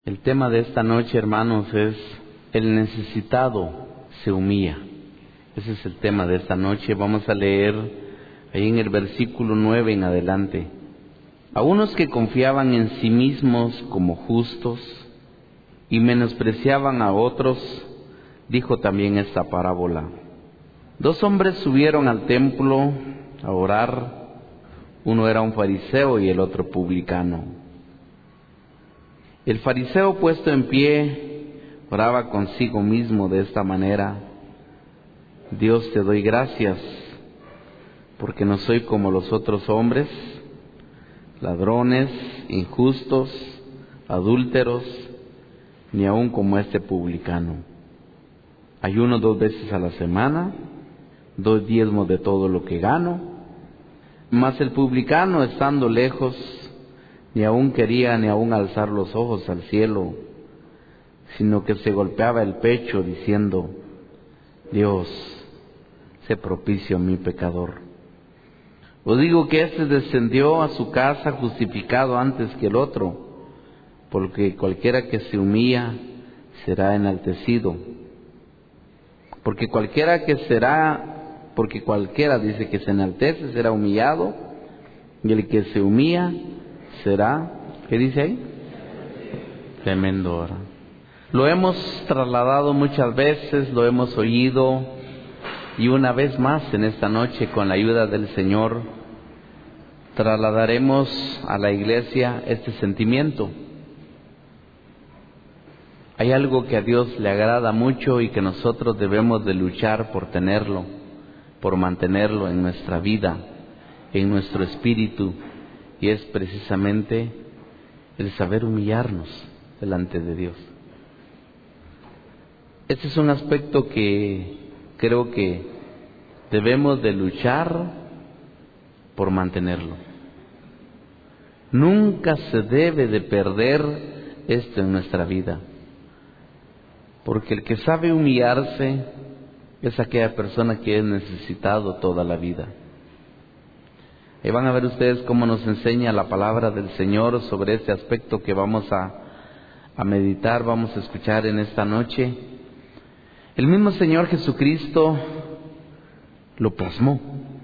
El tema de esta noche, hermanos, es el necesitado se humilla. Ese es el tema de esta noche. Vamos a leer ahí en el versículo 9 en adelante. A unos que confiaban en sí mismos como justos y menospreciaban a otros, dijo también esta parábola. 2 hombres subieron al templo a orar. Uno era un fariseo y el otro publicano. El fariseo, puesto en pie, oraba consigo mismo de esta manera: Dios, te doy gracias, porque no soy como los otros hombres, ladrones, injustos, adúlteros, ni aun como este publicano. Ayuno 2 veces a la semana, doy diezmo de todo lo que gano. Mas el publicano, estando lejos, ni aun quería ni aun alzar los ojos al cielo, sino que se golpeaba el pecho diciendo: Dios, sé propicio a mi pecador. Os digo que éste descendió a su casa justificado antes que el otro, porque cualquiera que se humilla será enaltecido. Porque cualquiera dice que se enaltece será humillado, y el que se humilla será, ¿qué dice ahí? Tremendo, ¿verdad? Lo hemos trasladado muchas veces, lo hemos oído, y una vez más en esta noche, con la ayuda del Señor, trasladaremos a la iglesia este sentimiento. Hay algo que a Dios le agrada mucho y que nosotros debemos de luchar por tenerlo, por mantenerlo en nuestra vida, en nuestro espíritu, y es precisamente el saber humillarnos delante de Dios. Este es un aspecto que creo que debemos de luchar por mantenerlo. Nunca se debe de perder esto en nuestra vida, porque el que sabe humillarse es aquella persona que es necesitado toda la vida. Y van a ver ustedes cómo nos enseña la palabra del Señor sobre este aspecto que vamos a meditar, vamos a escuchar en esta noche. El mismo Señor Jesucristo lo plasmó.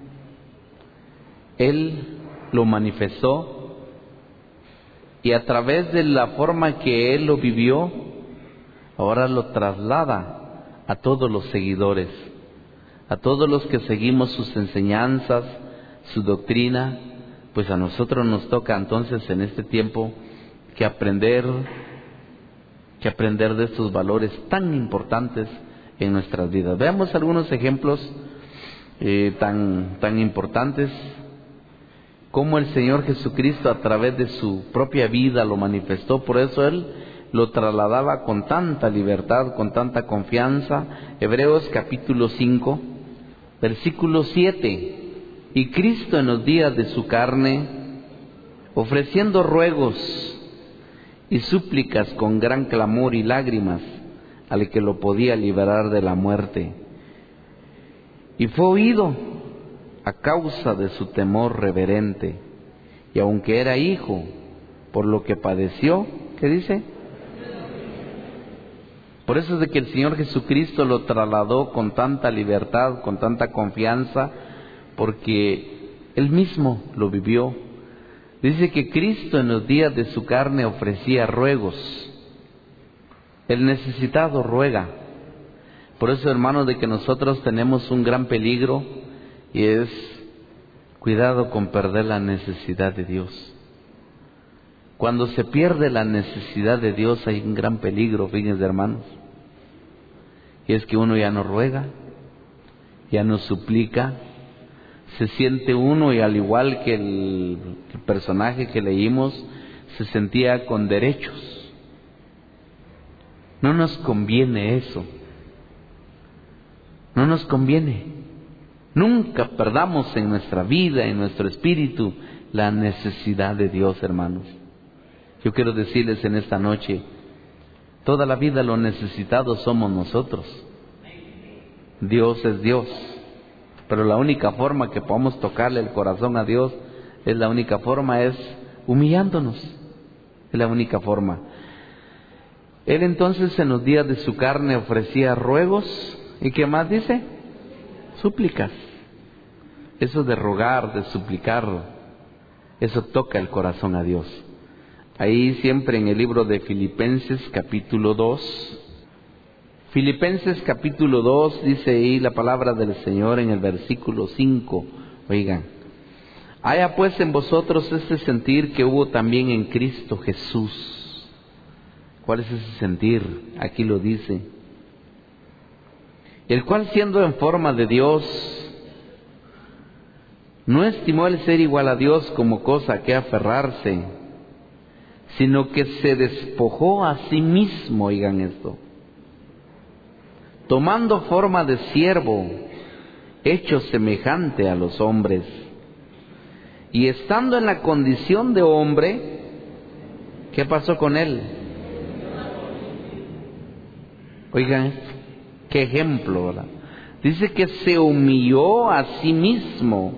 Él lo manifestó, y a través de la forma que Él lo vivió, ahora lo traslada a todos los seguidores, a todos los que seguimos sus enseñanzas, su doctrina. Pues a nosotros nos toca entonces en este tiempo que aprender de estos valores tan importantes en nuestras vidas. Veamos algunos ejemplos tan importantes, cómo el Señor Jesucristo a través de su propia vida lo manifestó. Por eso Él lo trasladaba con tanta libertad, con tanta confianza. Hebreos capítulo 5, versículo 7. Y Cristo en los días de su carne, ofreciendo ruegos y súplicas con gran clamor y lágrimas al que lo podía liberar de la muerte, y fue oído a causa de su temor reverente, y aunque era hijo, por lo que padeció, ¿qué dice? Por eso es de que el Señor Jesucristo lo trasladó con tanta libertad, con tanta confianza, porque Él mismo lo vivió. Dice que Cristo en los días de su carne ofrecía ruegos. El necesitado ruega. Por eso, hermanos, de que nosotros tenemos un gran peligro, y es cuidado con perder la necesidad de Dios. Cuando se pierde la necesidad de Dios hay un gran peligro, fíjense, hermanos. Y es que uno ya no ruega, ya no suplica, se siente uno, y al igual que el personaje que leímos, se sentía con derechos. No nos conviene eso. No nos conviene. Nunca perdamos en nuestra vida, en nuestro espíritu, la necesidad de Dios, hermanos. Yo quiero decirles en esta noche, toda la vida los necesitados somos nosotros. Dios es Dios, pero la única forma que podamos tocarle el corazón a Dios es humillándonos. Es la única forma. Él entonces en los días de su carne ofrecía ruegos, ¿y qué más dice? Súplicas. Eso de rogar, de suplicar, eso toca el corazón a Dios. Ahí siempre en el libro de Filipenses capítulo 2, Filipenses capítulo 2 dice ahí la palabra del Señor en el versículo 5, oigan, haya pues en vosotros este sentir que hubo también en Cristo Jesús. ¿Cuál es ese sentir? Aquí lo dice. El cual siendo en forma de Dios, no estimó el ser igual a Dios como cosa a que aferrarse, sino que se despojó a sí mismo, oigan esto, tomando forma de siervo, hecho semejante a los hombres, y estando en la condición de hombre, ¿qué pasó con él? Oigan esto, qué ejemplo, ¿verdad? Dice que se humilló a sí mismo.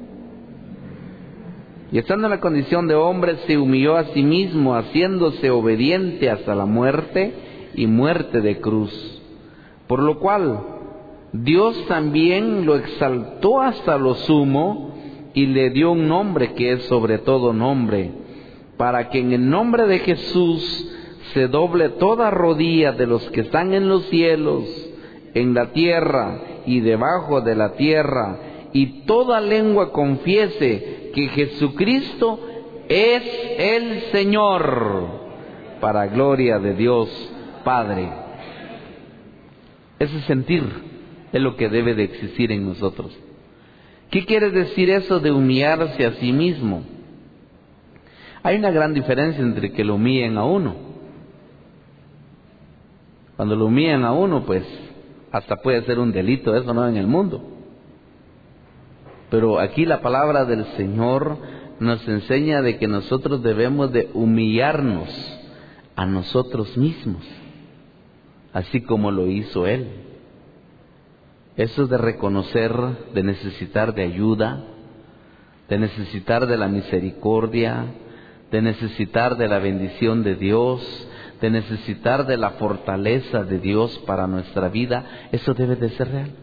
Y estando en la condición de hombre, se humilló a sí mismo, haciéndose obediente hasta la muerte y muerte de cruz. Por lo cual, Dios también lo exaltó hasta lo sumo y le dio un nombre que es sobre todo nombre, para que en el nombre de Jesús se doble toda rodilla de los que están en los cielos, en la tierra y debajo de la tierra, y toda lengua confiese que Jesucristo es el Señor, para gloria de Dios Padre. Ese sentir es lo que debe de existir en nosotros. ¿Qué quiere decir eso de humillarse a sí mismo? Hay una gran diferencia entre que lo humillen a uno. Cuando lo humillan a uno, pues hasta puede ser un delito, eso no en el mundo. Pero aquí la palabra del Señor nos enseña de que nosotros debemos de humillarnos a nosotros mismos, así como lo hizo Él. Eso es de reconocer, de necesitar de ayuda, de necesitar de la misericordia, de necesitar de la bendición de Dios, de necesitar de la fortaleza de Dios para nuestra vida. Eso debe de ser real.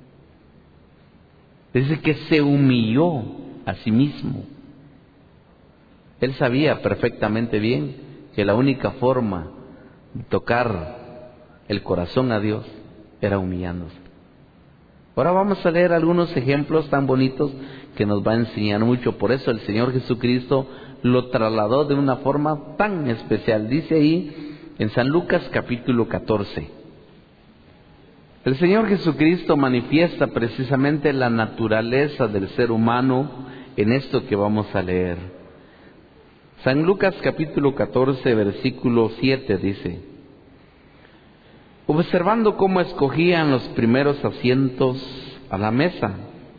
Dice que se humilló a sí mismo. Él sabía perfectamente bien que la única forma de tocar el corazón a Dios era humillándose. Ahora vamos a leer algunos ejemplos tan bonitos que nos va a enseñar mucho. Por eso el Señor Jesucristo lo trasladó de una forma tan especial. Dice ahí en San Lucas capítulo 14. El Señor Jesucristo manifiesta precisamente la naturaleza del ser humano en esto que vamos a leer. San Lucas capítulo 14 versículo 7 dice: observando cómo escogían los primeros asientos a la mesa,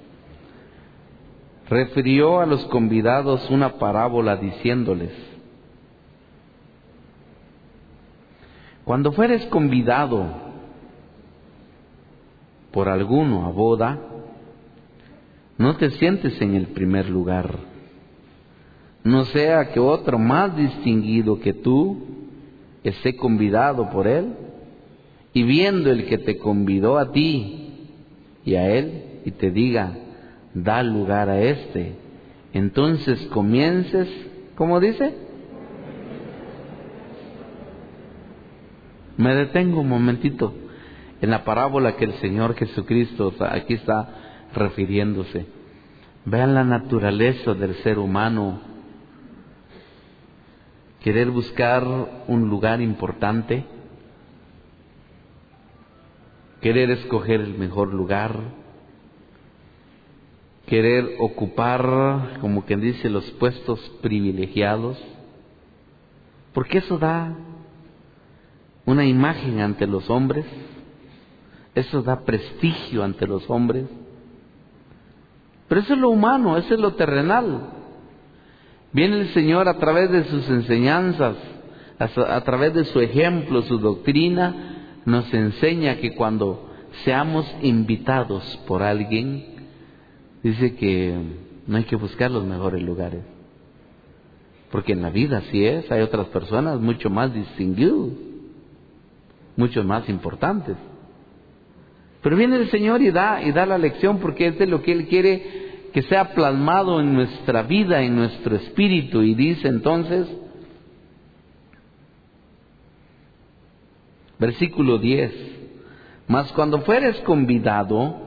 refirió a los convidados una parábola diciéndoles: cuando fueres convidado por alguno a boda, no te sientes en el primer lugar, no sea que otro más distinguido que tú esté convidado por él, y viendo el que te convidó a ti y a él, y te diga: da lugar a este, entonces comiences, ¿cómo dice? Me detengo un momentito en la parábola que el Señor Jesucristo aquí está refiriéndose. Vean la naturaleza del ser humano. Querer buscar un lugar importante, querer escoger el mejor lugar, querer ocupar, como quien dice, los puestos privilegiados, porque eso da una imagen ante los hombres, eso da prestigio ante los hombres. Pero eso es lo humano, eso es lo terrenal. Viene el Señor a través de sus enseñanzas, a través de su ejemplo, su doctrina, nos enseña que cuando seamos invitados por alguien, dice que no hay que buscar los mejores lugares. Porque en la vida así es, hay otras personas mucho más distinguidas. muchos más importantes. Pero viene el Señor y da la lección, porque es de lo que Él quiere que sea plasmado en nuestra vida, en nuestro espíritu. Y dice entonces, versículo 10, mas cuando fueres convidado,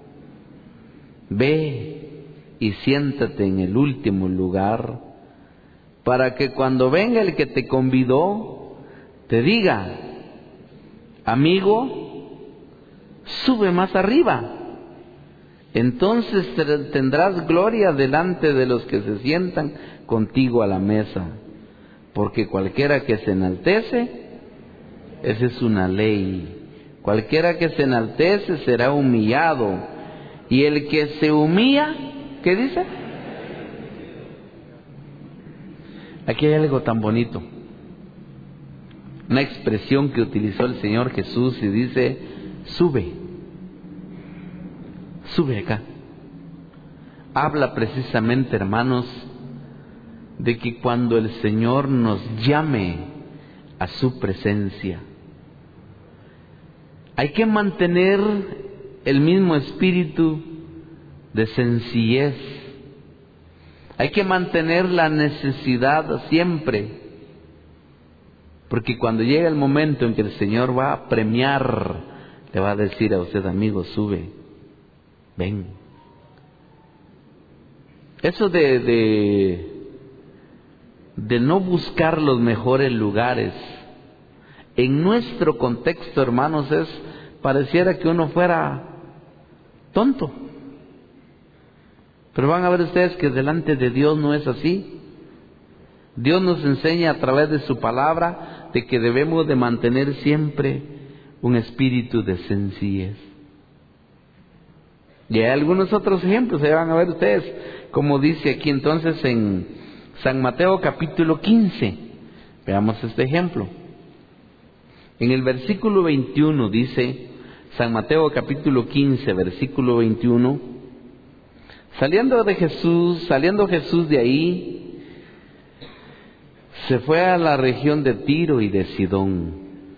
ve y siéntate en el último lugar, para que cuando venga el que te convidó, te diga, amigo, sube más arriba. Entonces tendrás gloria delante de los que se sientan contigo a la mesa. Porque cualquiera que se enaltece, esa es una ley. Cualquiera que se enaltece será humillado. Y el que se humilla, ¿qué dice? Aquí hay algo tan bonito. Una expresión que utilizó el Señor Jesús y dice, sube. Sube acá. Habla precisamente, hermanos, de que cuando el Señor nos llame a su presencia, hay que mantener el mismo espíritu de sencillez. Hay que mantener la necesidad siempre. Porque cuando llega el momento en que el Señor va a premiar, le va a decir a usted, amigo, sube, ven. Eso de no buscar los mejores lugares, en nuestro contexto, hermanos, pareciera que uno fuera tonto. Pero van a ver ustedes que delante de Dios no es así. Dios nos enseña a través de su palabra de que debemos de mantener siempre un espíritu de sencillez. Y hay algunos otros ejemplos, ahí van a ver ustedes, como dice aquí entonces en San Mateo capítulo 15. Veamos este ejemplo. En el versículo 21 dice, San Mateo capítulo 15, versículo 21, saliendo Jesús de ahí, se fue a la región de Tiro y de Sidón.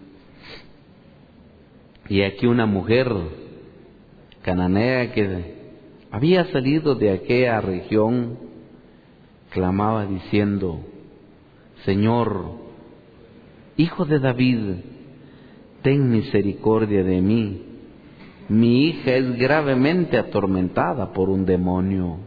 Y aquí una mujer cananea que había salido de aquella región, clamaba diciendo, Señor, Hijo de David, ten misericordia de mí. Mi hija es gravemente atormentada por un demonio.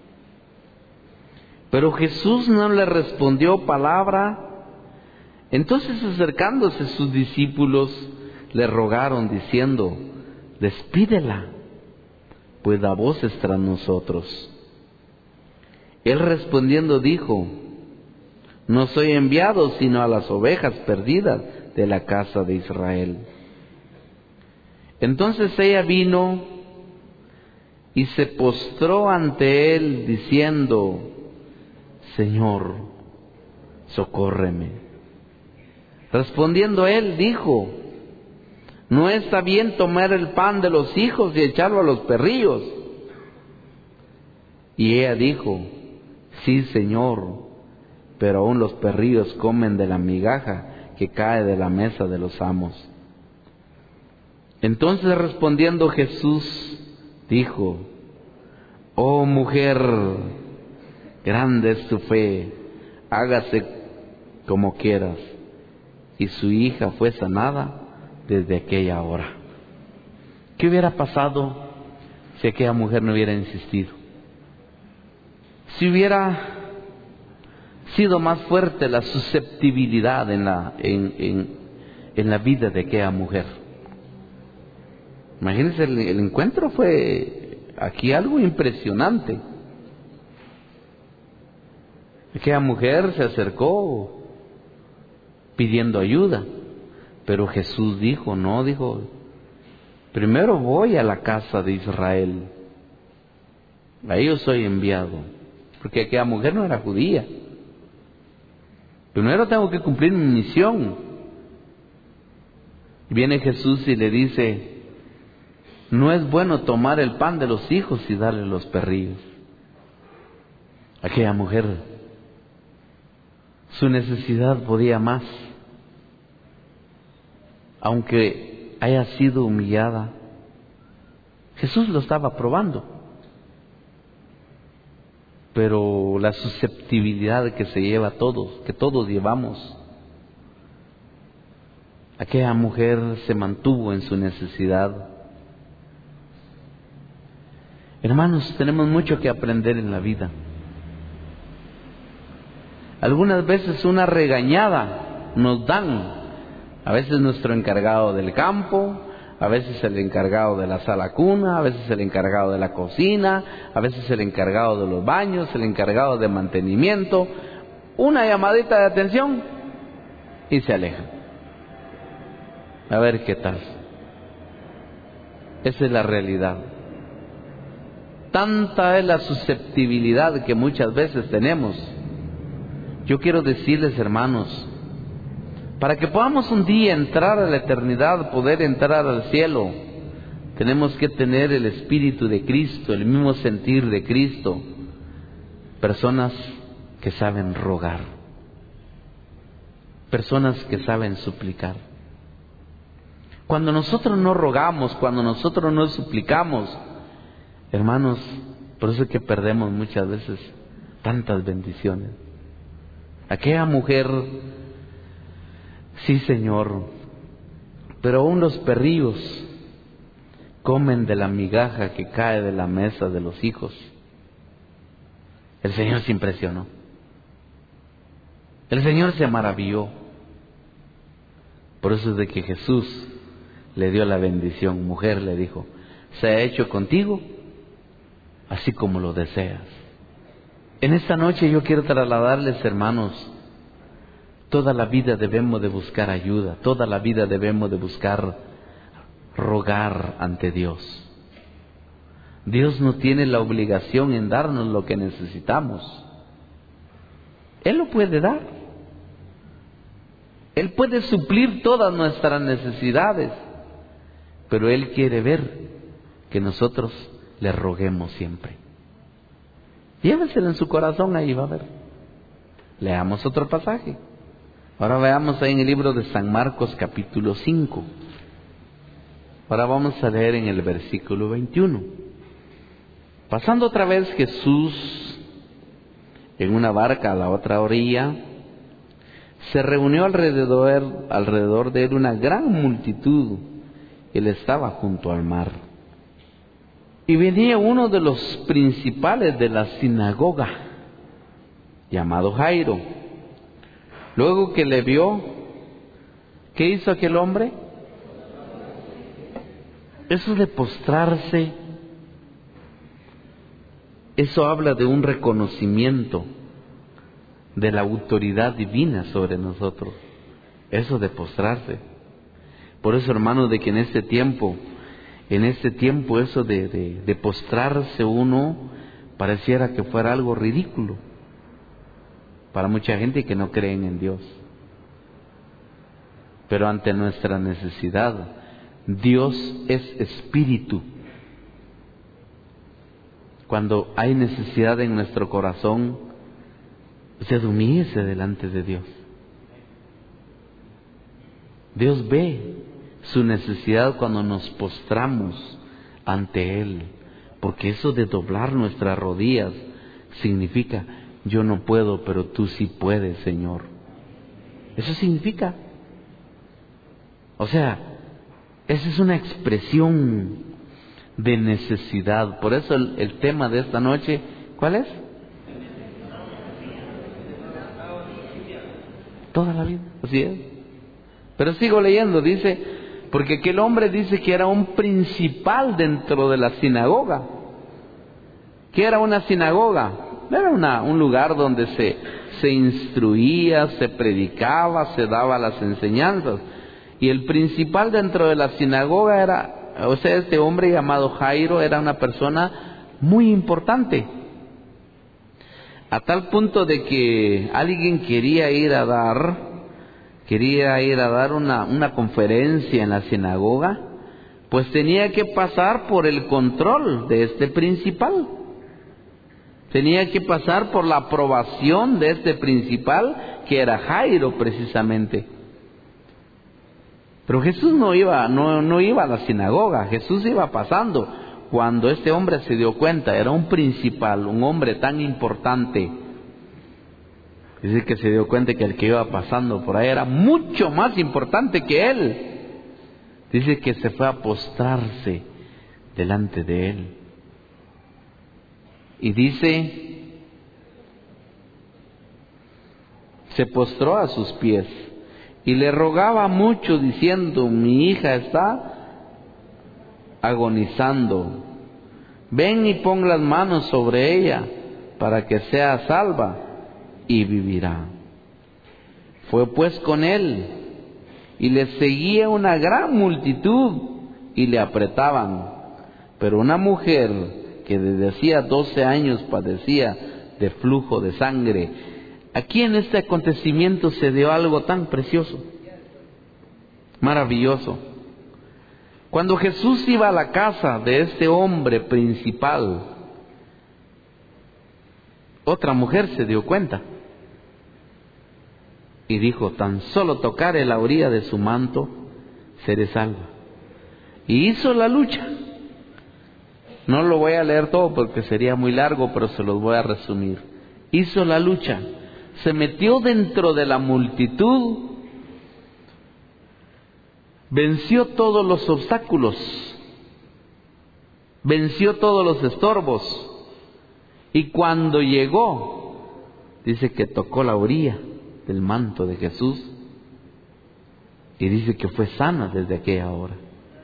Pero Jesús no le respondió palabra. Entonces, acercándose sus discípulos, le rogaron diciendo, despídela, pues da voces tras nosotros. Él respondiendo dijo, no soy enviado sino a las ovejas perdidas de la casa de Israel. Entonces ella vino y se postró ante él diciendo, Señor, socórreme. Respondiendo él dijo, no está bien tomar el pan de los hijos y echarlo a los perrillos. Y ella dijo, sí, Señor, pero aún los perrillos comen de la migaja que cae de la mesa de los amos. Entonces respondiendo Jesús dijo, oh mujer, grande es tu fe, hágase como quieras. Y su hija fue sanada desde aquella hora. ¿Qué hubiera pasado si aquella mujer no hubiera insistido? Si hubiera sido más fuerte la susceptibilidad en la vida de aquella mujer. Imagínense, el encuentro fue aquí algo impresionante. Aquella mujer se acercó pidiendo ayuda, pero Jesús dijo, no, dijo, primero voy a la casa de Israel, a ellos soy enviado, porque aquella mujer no era judía. Primero tengo que cumplir mi misión. Y viene Jesús y le dice, no es bueno tomar el pan de los hijos y darle los perrillos. Aquella mujer, su necesidad podía más. aunque haya sido humillada, Jesús lo estaba probando. Pero la susceptibilidad que se lleva a todos, que todos llevamos, aquella mujer se mantuvo en su necesidad. Hermanos, tenemos mucho que aprender en la vida. Algunas veces una regañada nos dan, a veces nuestro encargado del campo, a veces el encargado de la sala cuna, a veces el encargado de la cocina, a veces el encargado de los baños, el encargado de mantenimiento. Una llamadita de atención y se aleja. A ver qué tal. Esa es la realidad. Tanta es la susceptibilidad que muchas veces tenemos. Yo quiero decirles, hermanos, para que podamos un día entrar a la eternidad, poder entrar al cielo, tenemos que tener el Espíritu de Cristo, el mismo sentir de Cristo. Personas que saben rogar, personas que saben suplicar. Cuando nosotros no rogamos, cuando nosotros no suplicamos, hermanos, por eso es que perdemos muchas veces tantas bendiciones. Aquella mujer, sí, Señor, pero aún los perrillos comen de la migaja que cae de la mesa de los hijos. El Señor se impresionó. El Señor se maravilló. Por eso es de que Jesús le dio la bendición. Mujer, le dijo, se ha hecho contigo así como lo deseas. En esta noche yo quiero trasladarles, hermanos, toda la vida debemos de buscar ayuda, toda la vida debemos de buscar rogar ante Dios. Dios no tiene la obligación en darnos lo que necesitamos. Él lo puede dar. Él puede suplir todas nuestras necesidades, pero Él quiere ver que nosotros le roguemos siempre. Llévenselo en su corazón, ahí va a ver. Leamos otro pasaje. Ahora veamos ahí en el libro de San Marcos capítulo 5. Ahora vamos a leer en el versículo 21. Pasando otra vez Jesús en una barca a la otra orilla, se reunió alrededor de él una gran multitud. Él estaba junto al mar. Y venía uno de los principales de la sinagoga, llamado Jairo. Luego que le vio, ¿qué hizo aquel hombre? Eso de postrarse, eso habla de un reconocimiento de la autoridad divina sobre nosotros. Eso de postrarse. Por eso, hermanos, de que en este tiempo eso de postrarse uno pareciera que fuera algo ridículo para mucha gente que no creen en Dios. Pero ante nuestra necesidad, Dios es espíritu. Cuando hay necesidad en nuestro corazón, usted humíllese delante de Dios. Dios ve su necesidad cuando nos postramos ante Él, porque eso de doblar nuestras rodillas significa, yo no puedo, pero tú sí puedes, Señor. Eso significa. O sea, esa es una expresión de necesidad. Por eso el tema de esta noche, ¿cuál es? Toda la vida, así es. Pero sigo leyendo, dice, porque aquel hombre dice que era un principal dentro de la sinagoga. ¿Qué era una sinagoga? Era un lugar donde se instruía, se predicaba, se daba las enseñanzas. Y el principal dentro de la sinagoga era, o sea, este hombre llamado Jairo era una persona muy importante. A tal punto de que alguien quería ir a dar una conferencia en la sinagoga, pues tenía que pasar por el control de este principal. Tenía que pasar por la aprobación de este principal, que era Jairo precisamente. Pero Jesús no iba a la sinagoga, Jesús iba pasando. Cuando este hombre se dio cuenta, era un principal, un hombre tan importante. Dice que se dio cuenta que el que iba pasando por ahí era mucho más importante que él. Dice que se fue a postrarse delante de él. Y dice, se postró a sus pies y le rogaba mucho diciendo: mi hija está agonizando. Ven y pon las manos sobre ella para que sea salva y vivirá. Fue pues con él, y le seguía una gran multitud y le apretaban. Pero una mujer que desde hacía 12 años padecía de flujo de sangre. Aquí en este acontecimiento se dio algo tan precioso, maravilloso. Cuando Jesús iba a la casa de este hombre principal, otra mujer se dio cuenta y dijo: tan solo tocaré la orilla de su manto, seré salva. Y hizo la lucha. No lo voy a leer todo porque sería muy largo, pero se los voy a resumir. Hizo la lucha, se metió dentro de la multitud, venció todos los obstáculos, venció todos los estorbos, y cuando llegó, dice que tocó la orilla del manto de Jesús, y dice que fue sana desde aquella hora.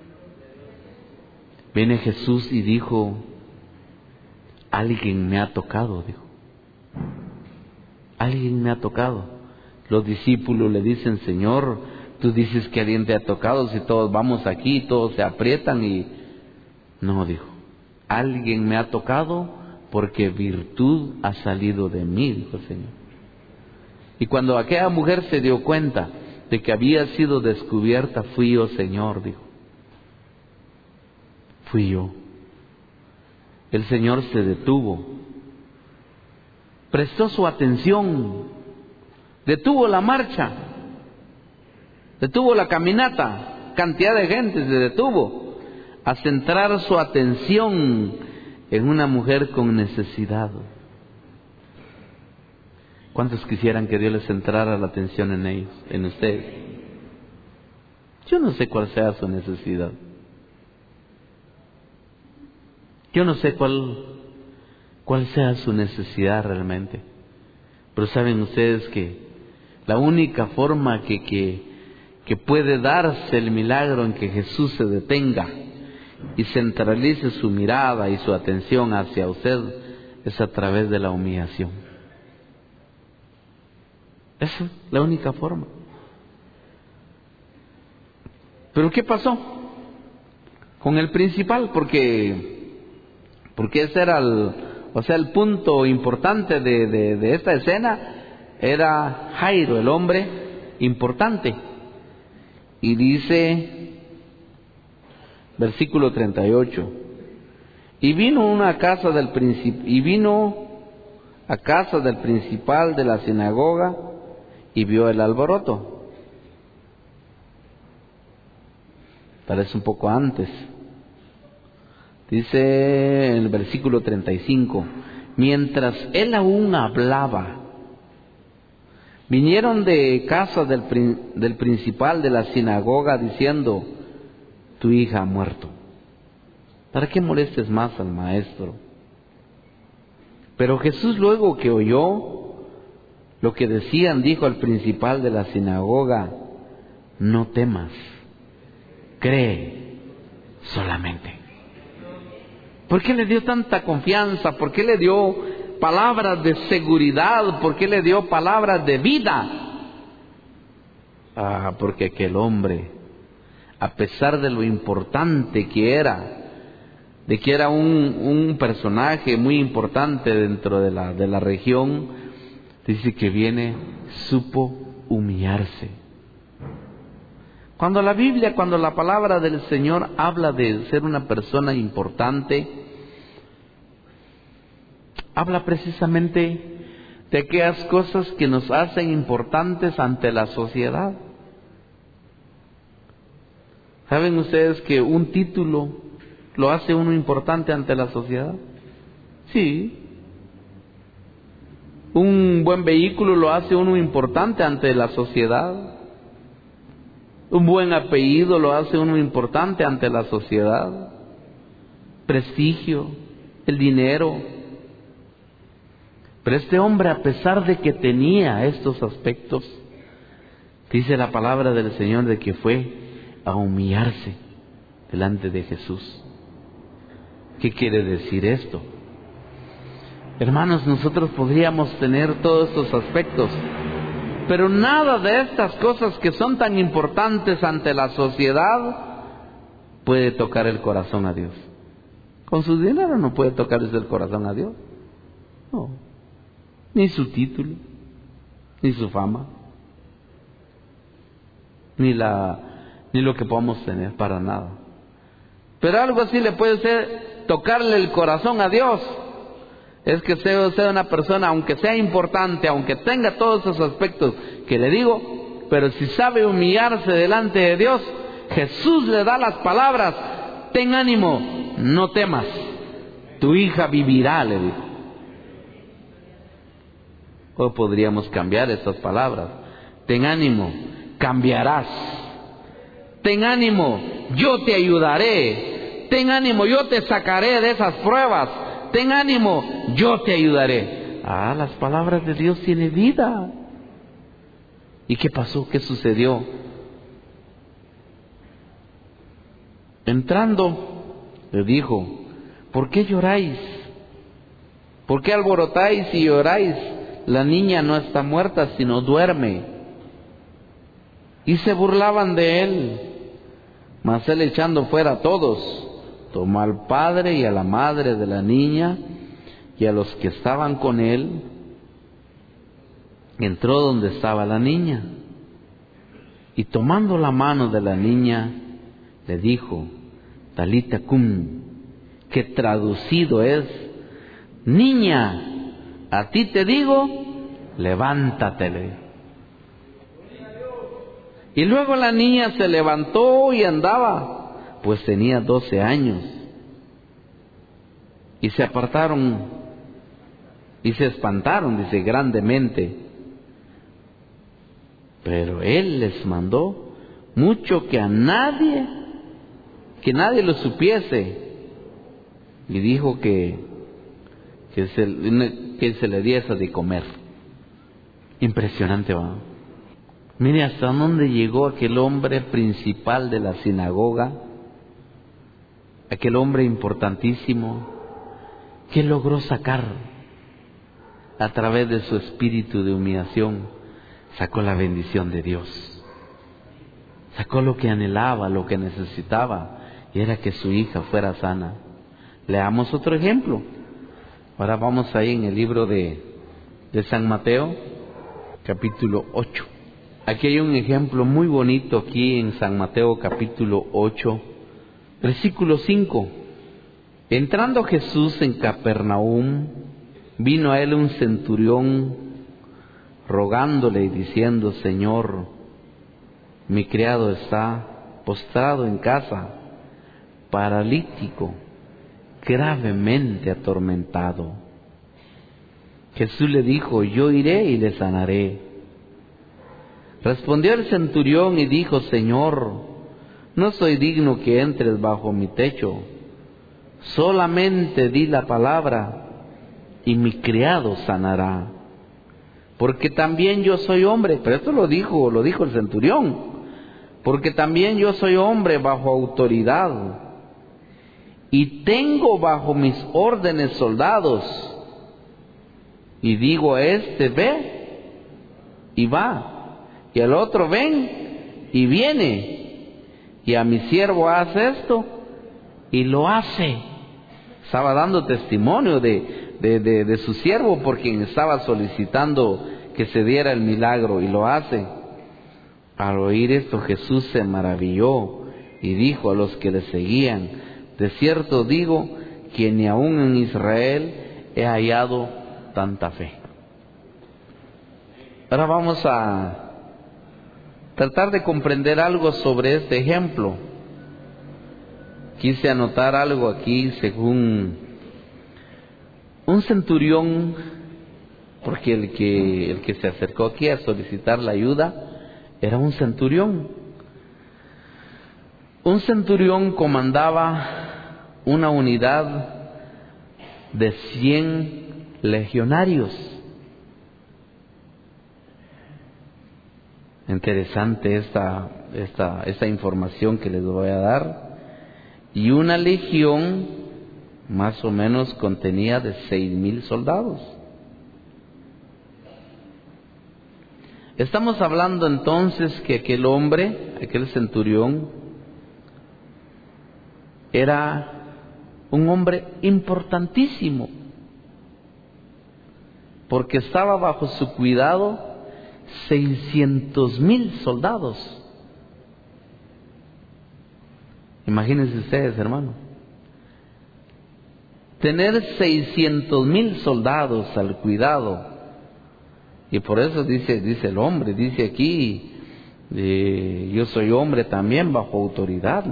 Viene Jesús y dijo: alguien me ha tocado, dijo. Alguien me ha tocado. Los discípulos le dicen: Señor, tú dices que alguien te ha tocado, si todos vamos aquí, todos se aprietan. Y no, dijo, alguien me ha tocado porque virtud ha salido de mí, dijo el Señor. Y cuando aquella mujer se dio cuenta de que había sido descubierta, fui yo, Señor, dijo. Fui yo. El Señor se detuvo, prestó su atención, detuvo la marcha, detuvo la caminata, cantidad de gente se detuvo a centrar su atención en una mujer con necesidad. ¿Cuántos quisieran que Dios les centrara la atención en ellos, en ustedes? Yo no sé cuál sea su necesidad. Yo no sé cuál sea su necesidad realmente. Pero saben ustedes que la única forma que puede darse el milagro en que Jesús se detenga y centralice su mirada y su atención hacia usted es a través de la humillación. Esa es la única forma. ¿Pero qué pasó con el principal? Porque ese era el punto importante de esta escena. Era Jairo, el hombre importante. Y dice, versículo 38, y vino a casa del principal de la sinagoga y vio el alboroto. Parece un poco antes. Dice en el versículo 35, mientras él aún hablaba, vinieron de casa del principal de la sinagoga diciendo: tu hija ha muerto. ¿Para qué molestes más al maestro? Pero Jesús, luego que oyó lo que decían, dijo al principal de la sinagoga: no temas, cree solamente. ¿Por qué le dio tanta confianza? ¿Por qué le dio palabras de seguridad? ¿Por qué le dio palabras de vida? Porque aquel hombre, a pesar de lo importante que era, de que era un personaje muy importante dentro de la región, dice que supo humillarse. Cuando la palabra del Señor habla de ser una persona importante, habla precisamente de aquellas cosas que nos hacen importantes ante la sociedad. ¿Saben ustedes que un título lo hace uno importante ante la sociedad? Sí. Un buen vehículo lo hace uno importante ante la sociedad. Un buen apellido lo hace uno importante ante la sociedad. Prestigio, el dinero. Pero este hombre, a pesar de que tenía estos aspectos, dice la palabra del Señor de que fue a humillarse delante de Jesús. ¿Qué quiere decir esto? Hermanos, nosotros podríamos tener todos estos aspectos, pero nada de estas cosas que son tan importantes ante la sociedad puede tocar el corazón a Dios. Con su dinero no puede tocarles el corazón a Dios. No. Ni su título, ni su fama, ni lo que podamos tener, para nada. Pero algo así le puede ser tocarle el corazón a Dios. Es que sea una persona, aunque sea importante, aunque tenga todos esos aspectos que le digo, pero si sabe humillarse delante de Dios, Jesús le da las palabras: ten ánimo, no temas, tu hija vivirá, le dijo. O podríamos cambiar estas palabras: ten ánimo, cambiarás. Ten ánimo, yo te ayudaré. Ten ánimo, yo te sacaré de esas pruebas. Ten ánimo, yo te ayudaré. Las palabras de Dios tienen vida. ¿Y qué pasó? ¿Qué sucedió? Entrando, le dijo: ¿por qué lloráis? ¿Por qué alborotáis y lloráis? La niña no está muerta, sino duerme. Y se burlaban de él. Mas él, echando fuera a todos, tomó al padre y a la madre de la niña y a los que estaban con él, entró donde estaba la niña, y tomando la mano de la niña, le dijo: Talita cum, que traducido es: niña, a ti te digo, levántate. Y luego la niña se levantó y andaba, pues tenía 12 años. Y se apartaron y se espantaron, dice, grandemente. Pero él les mandó mucho que nadie lo supiese. Y dijo que se le diese de comer. Impresionante, ¿va? Mire hasta dónde llegó aquel hombre principal de la sinagoga, aquel hombre importantísimo, que logró sacar a través de su espíritu de humillación, sacó la bendición de Dios, sacó lo que anhelaba, lo que necesitaba, y era que su hija fuera sana. Leamos otro ejemplo. Ahora vamos ahí en el libro de San Mateo, capítulo 8. Aquí hay un ejemplo muy bonito aquí en San Mateo capítulo 8, versículo 5. Entrando Jesús en Capernaum, vino a él un centurión rogándole y diciendo: Señor, mi criado está postrado en casa, paralítico, gravemente atormentado. Jesús le dijo: yo iré y le sanaré. Respondió el centurión y dijo: Señor, no soy digno que entres bajo mi techo. Solamente di la palabra y mi criado sanará. Porque también yo soy hombre. Pero esto lo dijo el centurión. Porque también yo soy hombre bajo autoridad. Y tengo bajo mis órdenes soldados. Y digo a este: ve, y va. Y al otro: ven, y viene. Y a mi siervo: haz esto, y lo hace. Estaba dando testimonio de su siervo, por quien estaba solicitando que se diera el milagro, y lo hace. Al oír esto, Jesús se maravilló y dijo a los que le seguían: de cierto digo que ni aun en Israel he hallado tanta fe. Ahora vamos a tratar de comprender algo sobre este ejemplo. quise anotar algo aquí según un centurión, porque el que se acercó aquí a solicitar la ayuda era un centurión. Un centurión comandaba una unidad de 100 legionarios. Interesante esta información que les voy a dar. Y una legión más o menos contenía de 6,000 soldados. Estamos hablando entonces que aquel hombre, aquel centurión, era un hombre importantísimo, porque estaba bajo su cuidado 600,000 soldados. Imagínense ustedes, hermano, tener 600,000 soldados al cuidado. Y por eso dice el hombre, dice aquí, yo soy hombre también bajo autoridad.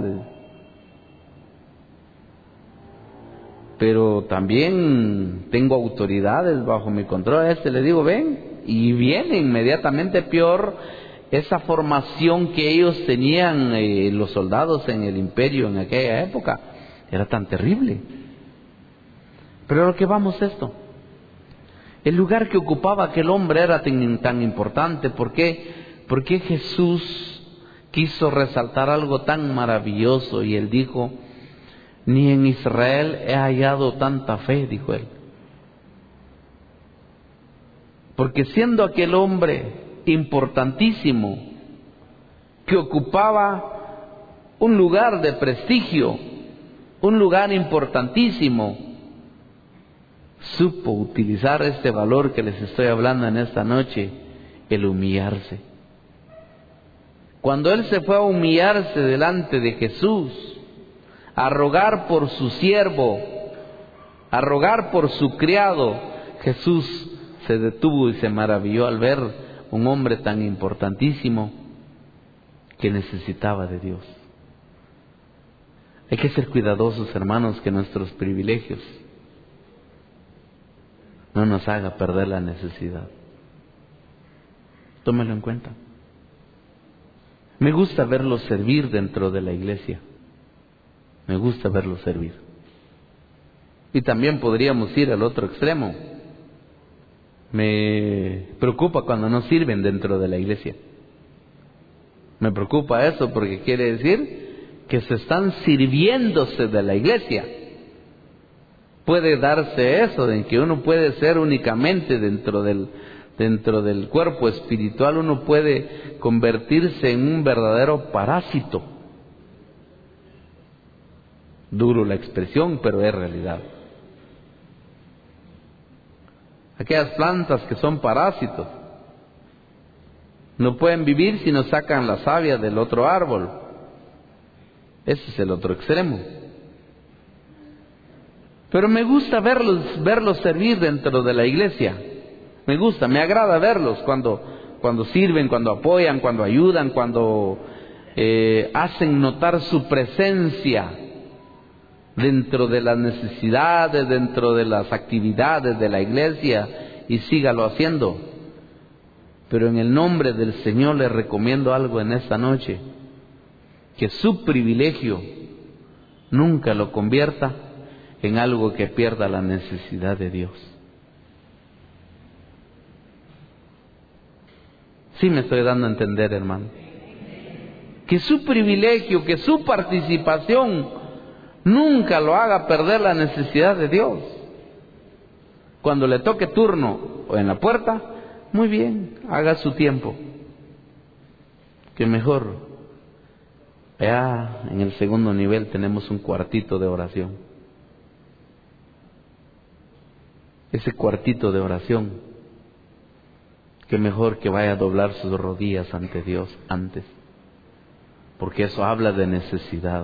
Pero también tengo autoridades bajo mi control. A este le digo, ven, y viene inmediatamente. Peor, esa formación que ellos tenían, los soldados en el imperio en aquella época, era tan terrible. Pero a lo que vamos esto, el lugar que ocupaba aquel hombre era tan importante. ¿Por qué? Porque Jesús quiso resaltar algo tan maravilloso y Él dijo: ni en Israel he hallado tanta fe, dijo Él. Porque siendo aquel hombre importantísimo, que ocupaba un lugar de prestigio, un lugar importantísimo, supo utilizar este valor que les estoy hablando en esta noche, el humillarse. Cuando Él se fue a humillarse delante de Jesús, a rogar por su siervo, a rogar por su criado, Jesús se detuvo y se maravilló al ver un hombre tan importantísimo que necesitaba de Dios. Hay que ser cuidadosos, hermanos, que nuestros privilegios no nos haga perder la necesidad. Tómelo en cuenta. Me gusta verlos servir dentro de la iglesia. Me gusta verlos servir. Y también podríamos ir al otro extremo. Me preocupa cuando no sirven dentro de la iglesia. Me preocupa eso porque quiere decir que se están sirviéndose de la iglesia. Puede darse eso, de que uno puede ser únicamente dentro del cuerpo espiritual, uno puede convertirse en un verdadero parásito. Duro la expresión, pero es realidad. Aquellas plantas que son parásitos no pueden vivir si no sacan la savia del otro árbol. Ese es el otro extremo. Pero me gusta verlos servir dentro de la iglesia. Me gusta, me agrada verlos cuando sirven, cuando apoyan, cuando ayudan, cuando hacen notar su presencia dentro de las necesidades, dentro de las actividades de la iglesia, y sígalo haciendo. Pero en el nombre del Señor les recomiendo algo en esta noche: que su privilegio nunca lo convierta en algo que pierda la necesidad de Dios. Sí me estoy dando a entender, hermano. Que su privilegio, que su participación nunca lo haga perder la necesidad de Dios. Cuando le toque turno o en la puerta, muy bien, haga su tiempo. Que mejor, allá en el segundo nivel tenemos un cuartito de oración. Ese cuartito de oración, que mejor que vaya a doblar sus rodillas ante Dios antes, porque eso habla de necesidad.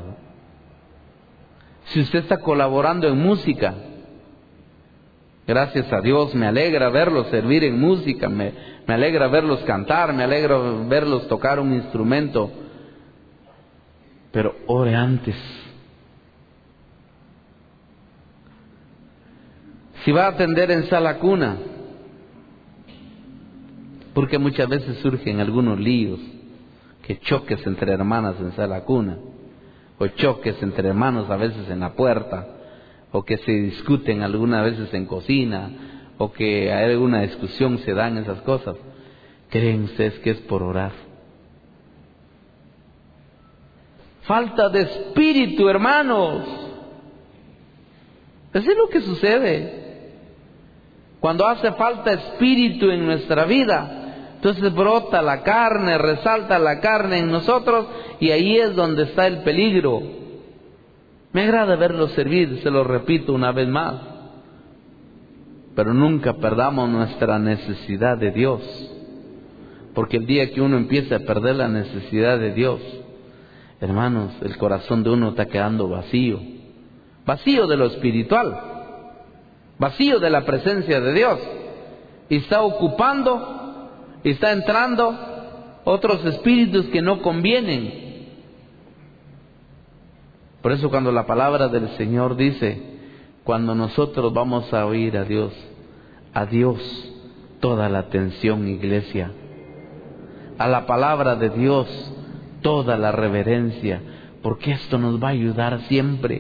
Si usted está colaborando en música, gracias a Dios, me alegra verlos servir en música, me alegra verlos cantar, me alegra verlos tocar un instrumento. Pero ore antes Si va a atender en sala cuna, porque muchas veces surgen algunos líos, que choques entre hermanas en sala cuna, o choques entre hermanos a veces en la puerta, o que se discuten algunas veces en cocina, o que hay alguna discusión, se dan esas cosas. ¿Creen ustedes que es por orar? Falta de espíritu, hermanos. Eso es lo que sucede. Cuando hace falta espíritu en nuestra vida, entonces brota la carne, resalta la carne en nosotros, y ahí es donde está el peligro. Me agrada verlos servir, se lo repito una vez más, pero nunca perdamos nuestra necesidad de Dios, porque el día que uno empieza a perder la necesidad de Dios, hermanos, el corazón de uno está quedando vacío, vacío de lo espiritual, vacío de la presencia de Dios, y está ocupando, y está entrando otros espíritus que no convienen. Por eso cuando la palabra del Señor dice, cuando nosotros vamos a oír a Dios toda la atención, iglesia, a la palabra de Dios toda la reverencia, porque esto nos va a ayudar siempre.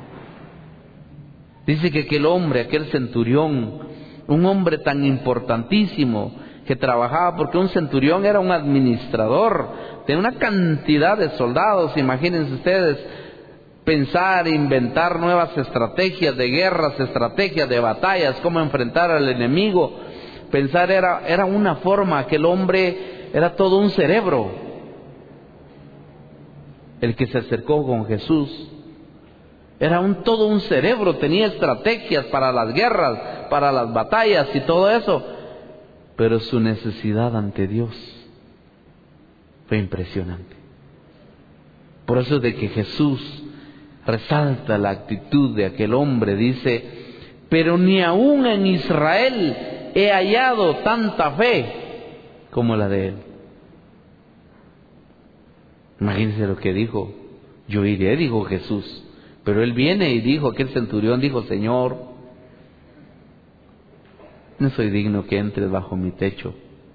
Dice que aquel hombre, aquel centurión, un hombre tan importantísimo que trabajaba, porque un centurión era un administrador de una cantidad de soldados. Imagínense ustedes, pensar, inventar nuevas estrategias de guerras, estrategias de batallas, cómo enfrentar al enemigo. Pensar era una forma, aquel hombre era todo un cerebro, el que se acercó con Jesús. Era todo un cerebro, tenía estrategias para las guerras, para las batallas y todo eso. Pero su necesidad ante Dios fue impresionante. Por eso es de que Jesús resalta la actitud de aquel hombre. Dice, pero ni aún en Israel he hallado tanta fe como la de él. Imagínense lo que dijo. Yo iré, dijo Jesús. Pero él viene y dijo, aquel centurión dijo, Señor, no soy digno que entres bajo mi techo.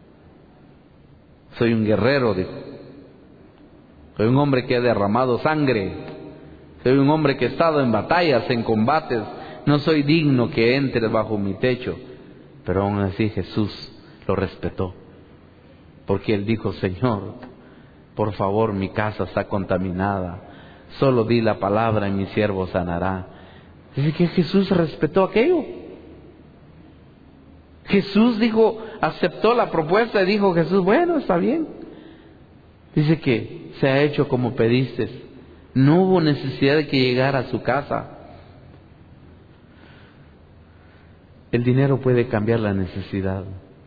Soy un guerrero, dijo. Soy un hombre que ha derramado sangre. Soy un hombre que ha estado en batallas, en combates. No soy digno que entres bajo mi techo. Pero aún así Jesús lo respetó. Porque él dijo, Señor, por favor, mi casa está contaminada. Solo di la palabra y mi siervo sanará. Dice que Jesús respetó aquello. Jesús dijo, aceptó la propuesta y dijo Jesús, bueno, está bien. Dice que se ha hecho como pediste. No hubo necesidad de que llegara a su casa. El dinero puede cambiar la necesidad.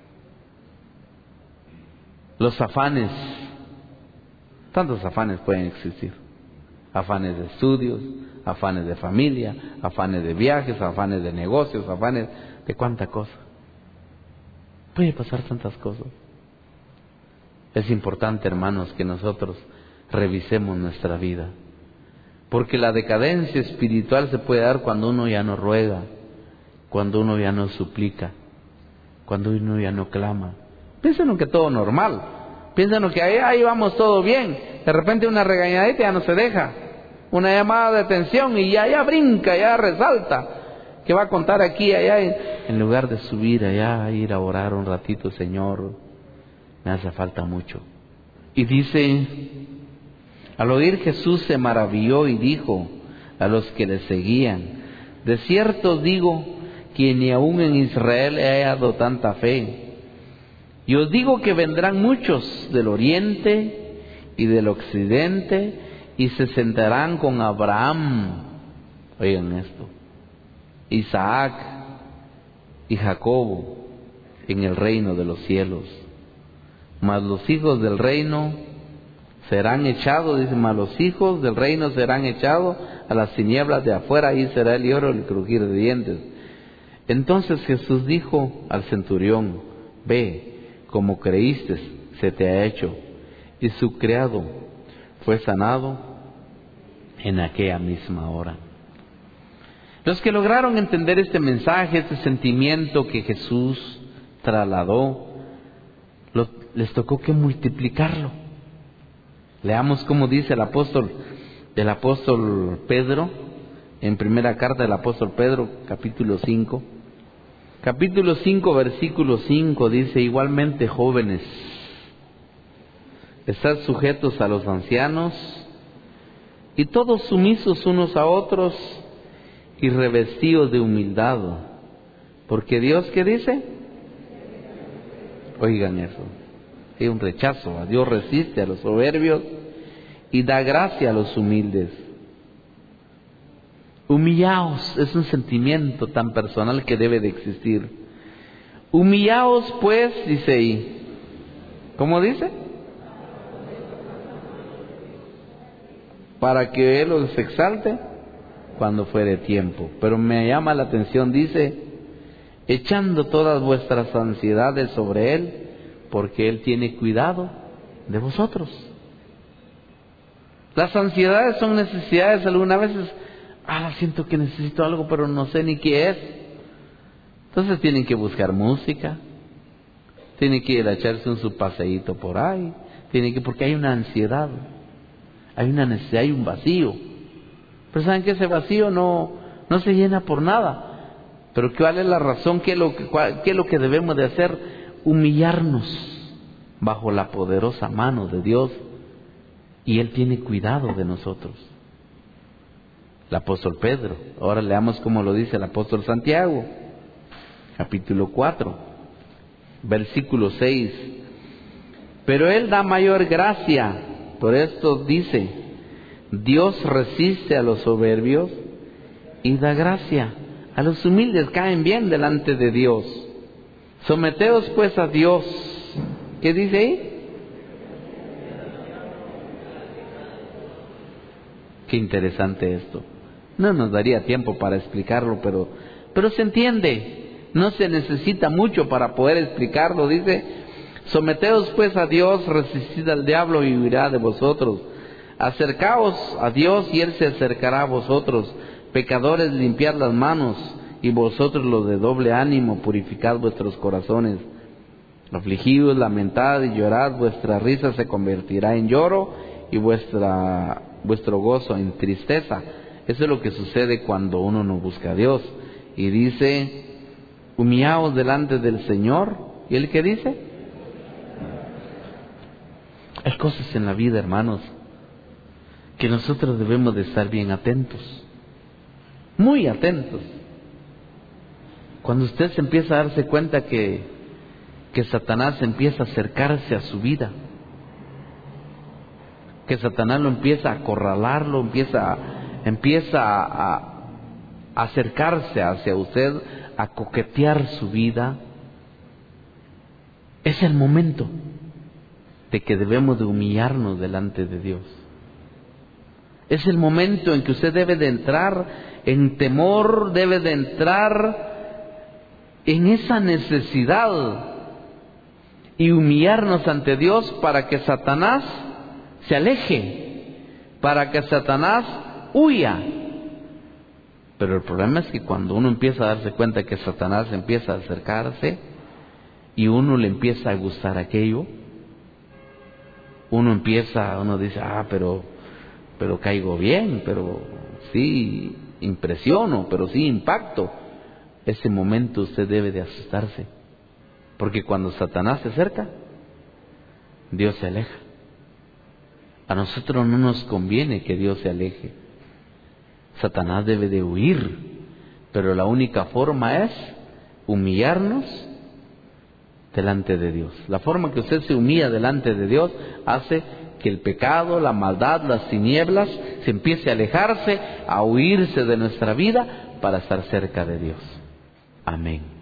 Los afanes, tantos afanes pueden existir. Afanes de estudios, afanes de familia, afanes de viajes, afanes de negocios, afanes de cuánta cosa. Puede pasar tantas cosas. Es importante, hermanos, que nosotros revisemos nuestra vida. Porque la decadencia espiritual se puede dar cuando uno ya no ruega, cuando uno ya no suplica, cuando uno ya no clama. Piensen que todo normal, piensen que ahí vamos todo bien. De repente una regañadita ya no se deja, una llamada de atención y ya brinca, ya resalta. ¿Qué va a contar aquí, allá? En lugar de subir allá, ir a orar un ratito, Señor, me hace falta mucho. Y dice, al oír Jesús se maravilló y dijo a los que le seguían, de cierto os digo que ni aún en Israel he hallado tanta fe. Y os digo que vendrán muchos del oriente y del occidente y se sentarán con Abraham, oigan esto, Isaac y Jacobo en el reino de los cielos. Mas los hijos del reino serán echados, dice, mas los hijos del reino serán echados a las tinieblas de afuera, ahí será el lloro y el crujir de dientes. Entonces Jesús dijo al centurión, ve, como creíste, se te ha hecho. Y su criado fue sanado en aquella misma hora. Los que lograron entender este mensaje, este sentimiento que Jesús trasladó, les tocó que multiplicarlo. Leamos cómo dice el apóstol Pedro, en primera carta del apóstol Pedro, capítulo 5. Capítulo 5, versículo 5 dice: igualmente, jóvenes, estad sujetos a los ancianos, y todos sumisos unos a otros, y revestidos de humildad, porque Dios, ¿qué dice? Oigan eso, hay un rechazo. Dios resiste a los soberbios y da gracia a los humildes. Humillaos, es un sentimiento tan personal que debe de existir. Humillaos pues, dice ahí. ¿Cómo dice? Para que Él os exalte cuando fuere tiempo. Pero me llama la atención, dice, echando todas vuestras ansiedades sobre Él, porque Él tiene cuidado de vosotros. Las ansiedades son necesidades. Algunas veces, siento que necesito algo, pero no sé ni qué es. Entonces tienen que buscar música, tienen que ir a echarse su paseíto por ahí, porque hay una ansiedad, hay una necesidad, hay un vacío. Pero saben que ese vacío no se llena por nada. Pero ¿cuál es la razón? ¿Qué es lo que debemos de hacer? Humillarnos bajo la poderosa mano de Dios, y Él tiene cuidado de nosotros. El apóstol Pedro. Ahora leamos cómo lo dice el apóstol Santiago, capítulo 4, versículo 6. Pero Él da mayor gracia. Por esto dice: Dios resiste a los soberbios y da gracia a los humildes. Caen bien delante de Dios. Someteos pues a Dios. ¿Qué dice ahí? Qué interesante esto. No nos daría tiempo para explicarlo, pero se entiende. No se necesita mucho para poder explicarlo. Dice: someteos pues a Dios, resistid al diablo y huirá de vosotros. Acercaos a Dios y Él se acercará a vosotros. Pecadores, limpiad las manos, y vosotros los de doble ánimo, purificad vuestros corazones. Afligidos, lamentad y llorad, vuestra risa se convertirá en lloro y vuestro gozo en tristeza. Eso es lo que sucede cuando uno no busca a Dios. Y dice: humillaos delante del Señor. ¿Y Él qué dice? Hay cosas en la vida, hermanos, que nosotros debemos de estar bien atentos, muy atentos. Cuando usted se empieza a darse cuenta que Satanás empieza a acercarse a su vida, que Satanás lo empieza a acorralarlo, empieza a acercarse hacia usted, a coquetear su vida, es el momento de que debemos de humillarnos delante de Dios. Es el momento en que usted debe de entrar en temor, debe de entrar en esa necesidad y humillarnos ante Dios para que Satanás se aleje, para que Satanás huya. Pero el problema es que cuando uno empieza a darse cuenta que Satanás empieza a acercarse y uno le empieza a gustar aquello, uno dice: pero caigo bien, pero sí impresiono, pero sí impacto. Ese momento usted debe de asustarse, porque cuando Satanás se acerca, Dios se aleja. A nosotros no nos conviene que Dios se aleje. Satanás debe de huir, pero la única forma es humillarnos delante de Dios. La forma que usted se humilla delante de Dios hace que el pecado, la maldad, las tinieblas se empiece a alejarse, a huirse de nuestra vida para estar cerca de Dios. Amén.